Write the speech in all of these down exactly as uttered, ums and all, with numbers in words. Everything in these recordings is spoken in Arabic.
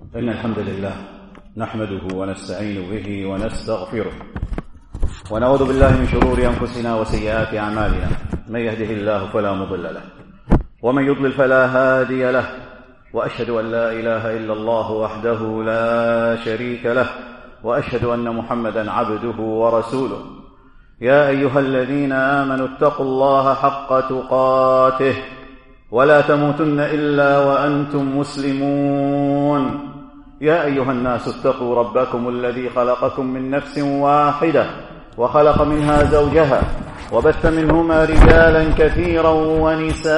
إن الحمد لله نحمده ونستعين به ونستغفره ونعوذ بالله من شرور أنفسنا وسيئات أعمالنا. من يهده الله فلا مضل له ومن يضلل فلا هادي له، وأشهد أن لا إله إلا الله وحده لا شريك له، وأشهد أن محمدا عبده ورسوله. يا أيها الذين آمنوا اتقوا الله حق تقاته ولا تموتن إلا وأنتم مسلمون. يا أيها الناس اتقوا ربكم الذي خلقكم من نفس واحدة وخلق منها زوجها وبث منهما رجالا كثيرا ونساء،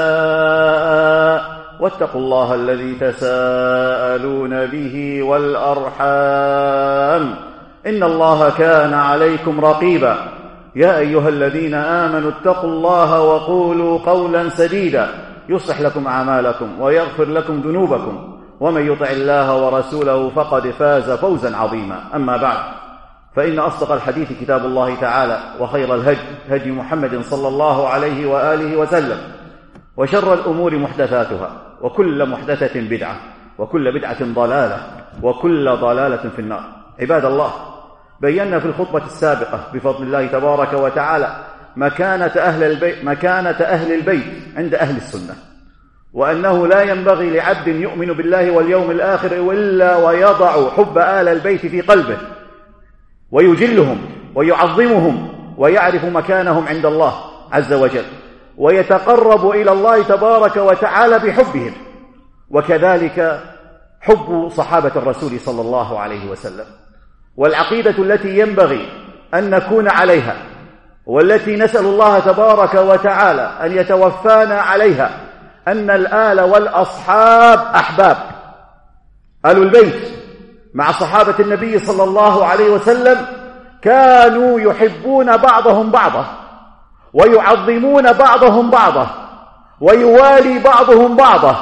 واتقوا الله الذي تساءلون به والأرحام إن الله كان عليكم رقيبا. يا أيها الذين آمنوا اتقوا الله وقولوا قولا سديدا يصلح لكم أعمالكم ويغفر لكم ذنوبكم، ومن يطع الله ورسوله فقد فاز فوزا عظيما. أما بعد، فإن أصدق الحديث كتاب الله تعالى، وخير الهدي هدي محمد صلى الله عليه وآله وسلم، وشر الأمور محدثاتها، وكل محدثة بدعة، وكل بدعة ضلالة، وكل ضلالة في النار. عباد الله، بينا في الخطبة السابقة بفضل الله تبارك وتعالى مكانة أهل البيت, مكانة أهل البيت عند أهل السنة، وأنه لا ينبغي لعبد يؤمن بالله واليوم الآخر إلا ويضع حب آل البيت في قلبه، ويجلهم ويعظمهم ويعرف مكانهم عند الله عز وجل، ويتقرب إلى الله تبارك وتعالى بحبهم، وكذلك حب صحابة الرسول صلى الله عليه وسلم. والعقيدة التي ينبغي أن نكون عليها، والتي نسأل الله تبارك وتعالى أن يتوفانا عليها، أن الآل والأصحاب أحباب. آل البيت مع صحابة النبي صلى الله عليه وسلم كانوا يحبون بعضهم بعضا، ويعظمون بعضهم بعضا، ويوالي بعضهم بعضا.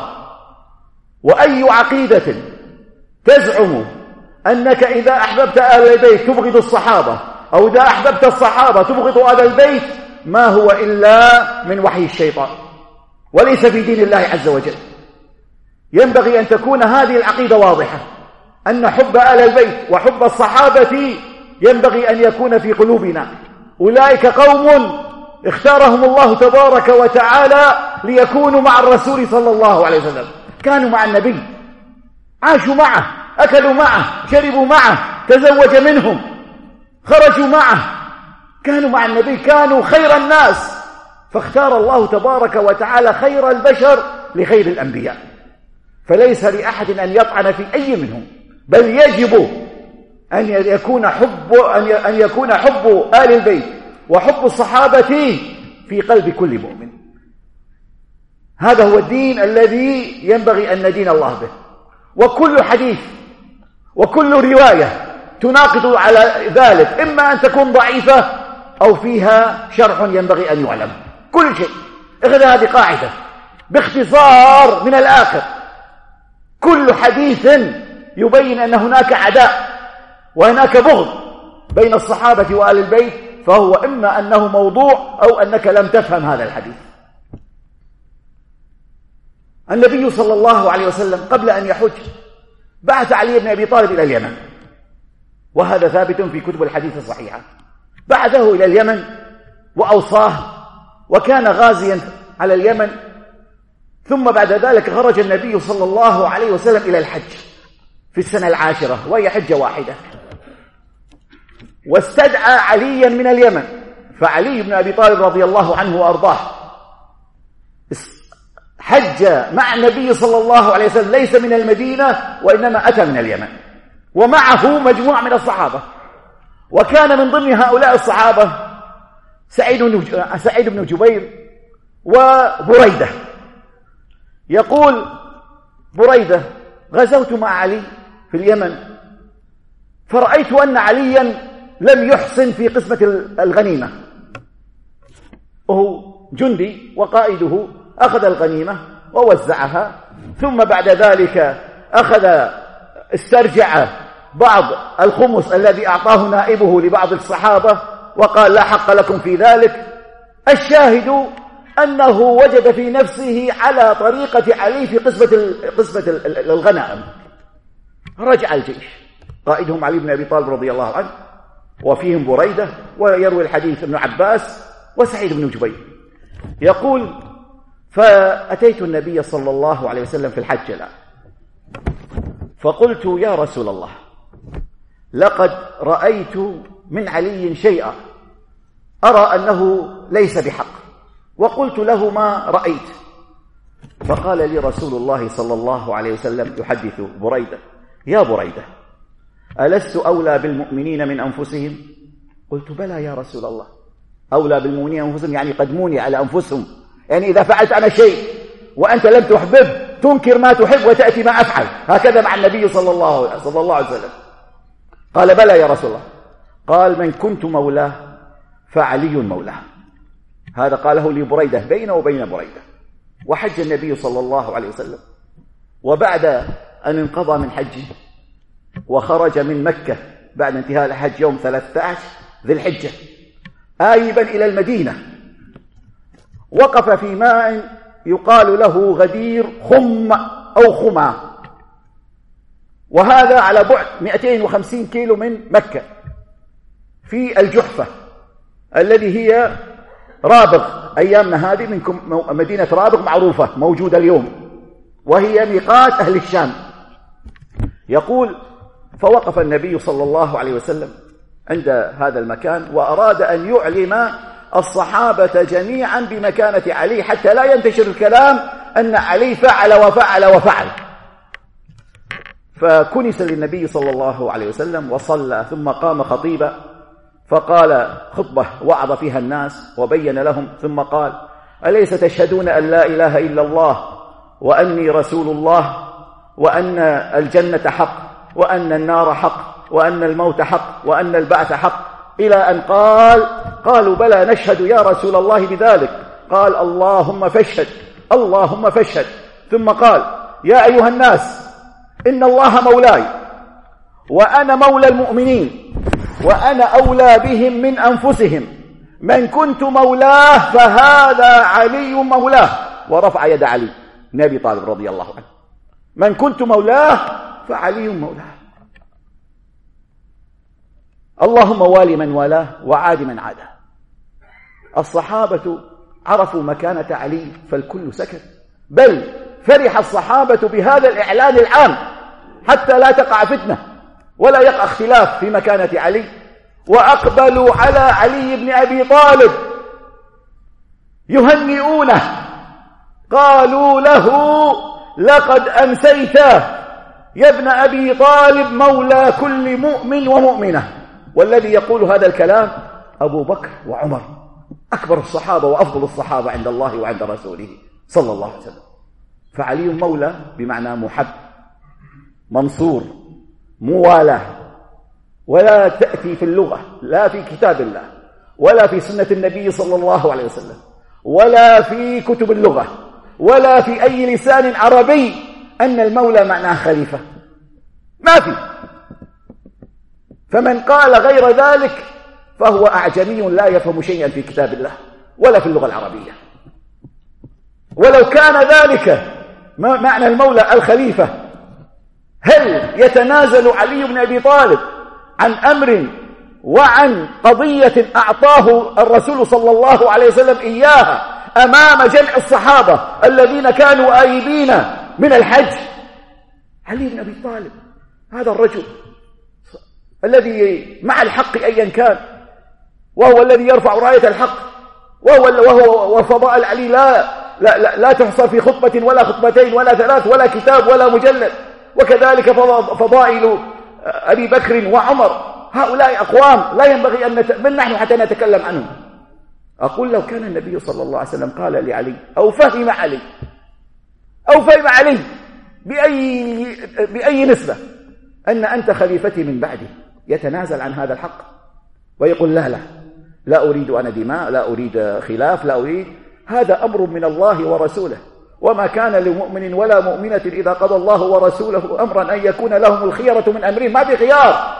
وأي عقيدة تزعم أنك إذا أحببت آل البيت تبغض الصحابة، أو إذا أحببت الصحابة تبغض آل البيت، ما هو إلا من وحي الشيطان، وليس في دين الله عز وجل. ينبغي أن تكون هذه العقيدة واضحة، أن حب آل البيت وحب الصحابة ينبغي أن يكون في قلوبنا. أولئك قوم اختارهم الله تبارك وتعالى ليكونوا مع الرسول صلى الله عليه وسلم، كانوا مع النبي، عاشوا معه، أكلوا معه، شربوا معه، تزوج منهم، خرجوا معه، كانوا مع النبي، كانوا خير الناس، فاختار الله تبارك وتعالى خير البشر لخير الأنبياء. فليس لأحد أن يطعن في أي منهم، بل يجب أن يكون حب أن يكون حب آل البيت وحب الصحابة في قلب كل مؤمن. هذا هو الدين الذي ينبغي أن ندين الله به. وكل حديث وكل رواية تناقض على ذلك إما أن تكون ضعيفة أو فيها شرح ينبغي أن يعلم. كل شيء، اخذ هذه قاعدة باختصار من الآخر. كل حديث يبين أن هناك عداء وهناك بغض بين الصحابة وآل البيت فهو إما أنه موضوع أو أنك لم تفهم هذا الحديث. النبي صلى الله عليه وسلم قبل أن يحج بعث علي بن أبي طالب إلى اليمن، وهذا ثابت في كتب الحديث الصحيحة. بعثه إلى اليمن وأوصاه، وكان غازيا على اليمن. ثم بعد ذلك خرج النبي صلى الله عليه وسلم إلى الحج في السنة العاشرة، وهي حجة واحدة، واستدعى عليا من اليمن. فعلي بن أبي طالب رضي الله عنه وأرضاه حج مع النبي صلى الله عليه وسلم، ليس من المدينة وإنما أتى من اليمن، ومعه مجموعة من الصحابة. وكان من ضمن هؤلاء الصحابة سعيد بن جبير وبريدة. يقول بريدة: غزوت مع علي في اليمن، فرأيت أن عليا لم يحسن في قسمة الغنيمة، وهو جندي وقائده، أخذ الغنيمة ووزعها، ثم بعد ذلك أخذ استرجع بعض الخمس الذي أعطاه نائبه لبعض الصحابة وقال: لا حق لكم في ذلك. الشاهد أنه وجد في نفسه على طريقة علي في قسمة قسمة الغنائم. رجع الجيش، قائدهم علي بن أبي طالب رضي الله عنه، وفيهم بريدة، ويروي الحديث ابن عباس وسعيد بن جبير. يقول: فأتيت النبي صلى الله عليه وسلم في الحج الآن، فقلت: يا رسول الله، لقد رأيت من علي شيئا أرى أنه ليس بحق، وقلت له: ما رأيت؟ فقال لي رسول الله صلى الله عليه وسلم يحدث بريدة: يا بريدة، ألست أولى بالمؤمنين من أنفسهم؟ قلت: بلى يا رسول الله. أولى بالمؤمنين من أنفسهم يعني قدموني على أنفسهم، يعني إذا فعلت أنا شيء وأنت لم تحبب تنكر ما تحب وتأتي ما أفعل، هكذا مع النبي صلى الله, صلى الله عليه وسلم. قال: بلى يا رسول الله. قال: من كنت مولاه فعلي مولاه. هذا قاله لبريدة بينه وبين بريدة. وحج النبي صلى الله عليه وسلم، وبعد أن انقضى من حجه وخرج من مكة بعد انتهاء الحج يوم ثلاثة عشر ذي الحجة آيبا إلى المدينة، وقف في ماء يقال له غدير خم أو خما، وهذا على بعد مئتين وخمسين كيلو من مكة، في الجحفة الذي هي رابغ. أيامنا هذه منكم مدينة رابغ معروفة موجودة اليوم، وهي ميقات أهل الشام. يقول: فوقف النبي صلى الله عليه وسلم عند هذا المكان، وأراد أن يعلم الصحابة جميعا بمكانة علي حتى لا ينتشر الكلام أن علي فعل وفعل وفعل. فكنس للنبي صلى الله عليه وسلم وصلى، ثم قام خطيبا فقال خطبة وعظ فيها الناس وبين لهم، ثم قال: أليس تشهدون أن لا إله إلا الله وأني رسول الله، وأن الجنة حق، وأن النار حق، وأن الموت حق، وأن البعث حق، إلى أن قال: قالوا: بلى نشهد يا رسول الله بذلك. قال: اللهم فاشهد، اللهم فاشهد. ثم قال: يا أيها الناس، إن الله مولاي وأنا مولى المؤمنين، وأنا أولى بهم من أنفسهم، من كنت مولاه فهذا علي مولاه. ورفع يد علي بن أبي طالب رضي الله عنه: من كنت مولاه فعلي مولاه. اللهم والي من والاه وعاد من عاده. الصحابة عرفوا مكانة علي فالكل سكت، بل فرح الصحابة بهذا الإعلان العام حتى لا تقع فتنة ولا يقع اختلاف في مكانة علي، وأقبلوا على علي بن أبي طالب يهنئونه، قالوا له: لقد أمسيت يا ابن أبي طالب مولى كل مؤمن ومؤمنة. والذي يقول هذا الكلام أبو بكر وعمر، أكبر الصحابة وأفضل الصحابة عند الله وعند رسوله صلى الله عليه وسلم. فعلي مولى بمعنى محب، منصور، موالاه. ولا تأتي في اللغة، لا في كتاب الله ولا في سنة النبي صلى الله عليه وسلم ولا في كتب اللغة ولا في أي لسان عربي أن المولى معناه خليفة، ما في. فمن قال غير ذلك فهو أعجمي لا يفهم شيئا في كتاب الله ولا في اللغة العربية. ولو كان ذلك معنى المولى الخليفة، هل يتنازل علي بن أبي طالب عن أمر وعن قضية أعطاه الرسول صلى الله عليه وسلم إياها أمام جمع الصحابة الذين كانوا آيبين من الحج؟ علي بن أبي طالب هذا الرجل الذي مع الحق أيا كان، وهو الذي يرفع راية الحق، وهو وهو وفضائل علي لا لا لا, لا تحصى في خطبة ولا خطبتين ولا ثلاث ولا كتاب ولا مجلد. وكذلك فضائل أبي بكر وعمر، هؤلاء أقوام لا ينبغي أن نت... من نحن حتى نتكلم عنهم. أقول لو كان النبي صلى الله عليه وسلم قال لعلي أو فهم علي أو فهم علي بأي, بأي نسبة أن أنت خليفتي من بعدي، يتنازل عن هذا الحق ويقول لا لا لا أريد أنا دماء، لا أريد خلاف، لا أريد. هذا أمر من الله ورسوله، وما كان لمؤمن ولا مؤمنة إذا قضى الله ورسوله أمرا أن يكون لهم الخيرة من أمرهم، ما بخيار.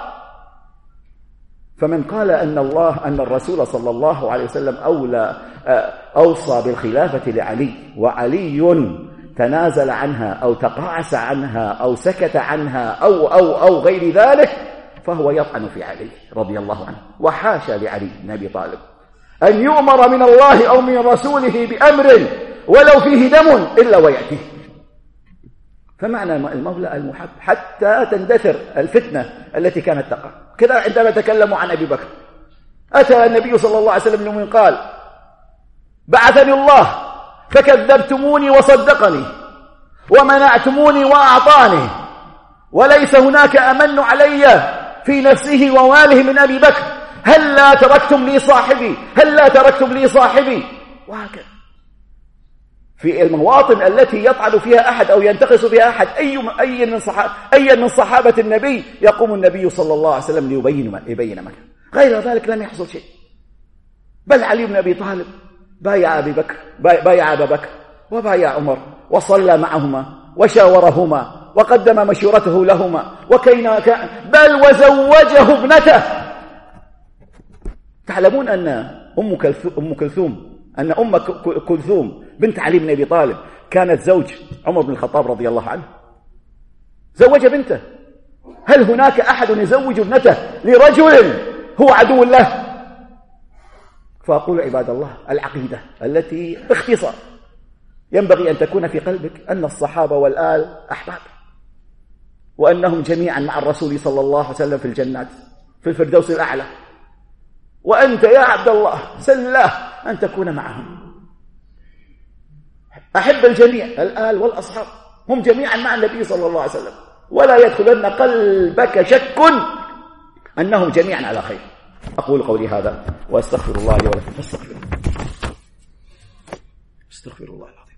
فمن قال أن الله أن الرسول صلى الله عليه وسلم أولى أوصى بالخلافة لعلي، وعلي تنازل عنها أو تقاعس عنها أو سكت عنها أو أو أو غير ذلك فهو يطعن في علي رضي الله عنه. وحاشا لعلي بن أبي طالب أن يؤمر من الله أو من رسوله بأمر ولو فيه دم إلا ويأتيه. فمعنى المولى المحب حتى تندثر الفتنة التي كانت تقع. كذا عندما تكلموا عن أبي بكر أتى النبي صلى الله عليه وسلم من قال بعثني الله فكذبتموني وصدقني ومنعتموني وأعطاني وليس هناك أمن علي في نفسه وماله من أبي بكر، هل لا تركتم لي صاحبي هل لا تركتم لي صاحبي وهكذا. في المواطن التي يطعن فيها أحد أو ينتقص فيها أحد أي أي من صحابة أي من صحابة النبي يقوم النبي صلى الله عليه وسلم ليبين ما يبين مكانه. غير ذلك لم يحصل شيء. بل علي بن أبي طالب بايع أبي بكر بايع أبا بكر وبايع عمر وصلى معهما وشاورهما وقدم مشورته لهما وكينا بل وزوجه ابنته. تعلمون أن أم كلثوم, أم كلثوم أن أم كلثوم بنت علي بن أبي طالب كانت زوج عمر بن الخطاب رضي الله عنه، زوج بنته. هل هناك أحد يزوج ابنته لرجل هو عدو له؟ فأقول عباد الله العقيدة التي باختصار ينبغي أن تكون في قلبك أن الصحابة والآل أحباب وأنهم جميعا مع الرسول صلى الله عليه وسلم في الجنات في الفردوس الأعلى، وأنت يا عبد الله سل الله أن تكون معهم. أحب الجميع الآل والأصحاب هم جميعا مع النبي صلى الله عليه وسلم، ولا يدخلن قلبك شك أنهم جميعا على خير. أقول قولي هذا وأستغفر الله لي ولكم فاستغفروا. استغفر الله العظيم.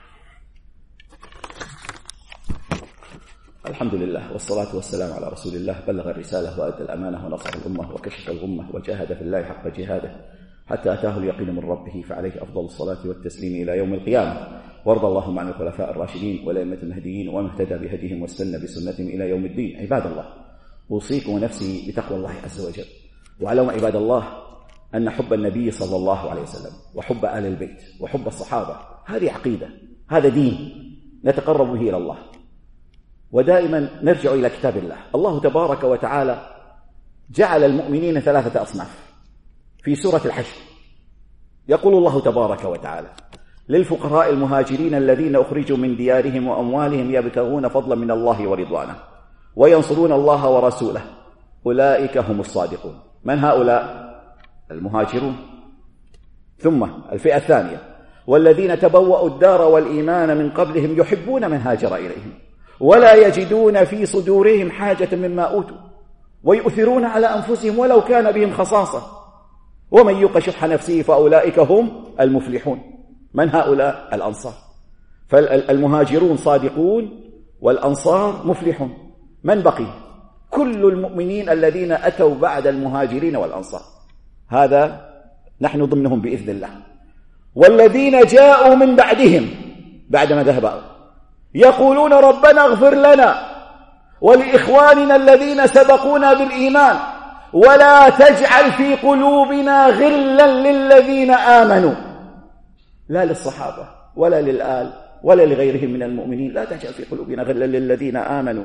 الحمد لله والصلاة والسلام على رسول الله، بلغ الرسالة وأدى الأمانة ونصح الأمة وكشف الغمة وجاهد في الله حق جهاده حتى أتاه اليقين من ربه، فعليه أفضل الصلاة والتسليم إلى يوم القيامة. وارض اللهم عن الخلفاء الراشدين والأئمة المهديين ومن اهتدى بهديهم واستنى بسنتهم إلى يوم الدين. عباد الله، أوصيكم ونفسي بتقوى الله عز وجل. واعلموا عباد الله أن حب النبي صلى الله عليه وسلم وحب آل البيت وحب الصحابة هذه عقيدة، هذا دين نتقرب به إلى الله. ودائما نرجع إلى كتاب الله. الله تبارك وتعالى جعل المؤمنين ثلاثة أصناف في سورة الحشر. يقول الله تبارك وتعالى للفقراء المهاجرين الذين أخرجوا من ديارهم وأموالهم يبتغون فضلا من الله ورضوانه وينصرون الله ورسوله أولئك هم الصادقون. من هؤلاء؟ المهاجرون. ثم الفئة الثانية والذين تبوأوا الدار والإيمان من قبلهم يحبون من هاجر إليهم ولا يجدون في صدورهم حاجة مما أوتوا ويؤثرون على أنفسهم ولو كان بهم خصاصة ومن يوق شح نفسه فأولئك هم المفلحون. من هؤلاء؟ الأنصار. فالمهاجرون صادقون والأنصار مفلحون. من بقي؟ كل المؤمنين الذين أتوا بعد المهاجرين والأنصار، هذا نحن ضمنهم بإذن الله. والذين جاءوا من بعدهم بعدما ذهبوا يقولون ربنا اغفر لنا ولإخواننا الذين سبقونا بالإيمان ولا تجعل في قلوبنا غلا للذين آمنوا. لا للصحابة ولا للآل ولا لغيرهم من المؤمنين، لا تجعل في قلوبنا غلا للذين آمنوا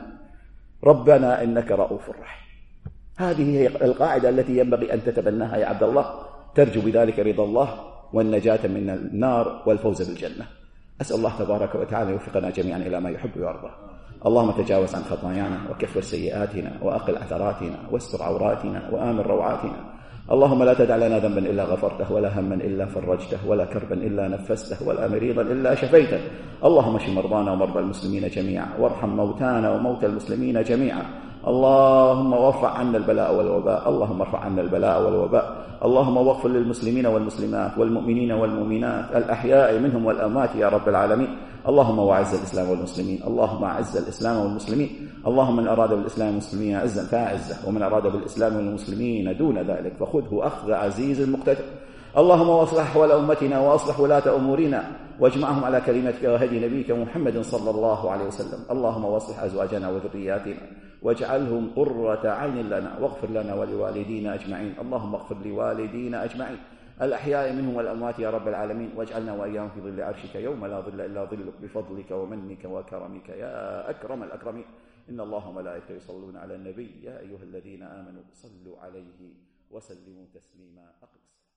ربنا إنك رؤوف رحيم. هذه هي القاعدة التي ينبغي أن تتبناها يا عبد الله، ترجو بذلك رضا الله والنجاة من النار والفوز بالجنة. أسأل الله تبارك وتعالى يوفقنا جميعا إلى ما يحب ويرضى. اللهم تجاوز عن خطايانا وكفر سيئاتنا وأقل عثراتنا واستر عوراتنا وآمن روعاتنا. اللهم لا تدع لنا ذنبا إلا غفرته ولا هما إلا فرجته ولا كربا إلا نفسته ولا مريضا إلا شفيته. اللهم اشف مرضانا ومرضى المسلمين جميعا وارحم موتانا وموتى المسلمين جميعا. اللهم وارفع عنا البلاء والوباء. اللهم ارفع عنا البلاء والوباء. اللهم واغفر للمسلمين والمسلمات والمؤمنين والمؤمنات الأحياء منهم والأموات يا رب العالمين. اللهم وعز الإسلام والمسلمين. اللهم أعز الإسلام والمسلمين. اللهم من أراد بالإسلام والمسلمين عزا فأعزه ومن أراد بالإسلام والمسلمين دون ذلك فخذه أخذ عزيز مقتدر. اللهم واصلح أحوال أمتنا وأصلح ولاة أمورنا واجمعهم على كلمتك وهدي نبيك محمد صلى الله عليه وسلم. اللهم واصلح أزواجنا وذرياتنا واجعلهم قرة عين لنا واغفر لنا ولوالدينا أجمعين. اللهم اغفر لوالدينا أجمعين. الأحياء منهم والأموات يا رب العالمين، واجعلنا وإياهم في ظل عرشك يوم لا ظل إلا ظلك بفضلك ومنك وكرمك يا أكرم الأكرمين. إن الله وملائكته يصلون على النبي يا أيها الذين آمنوا صلوا عليه وسلموا تسليما. أقم الصلاة.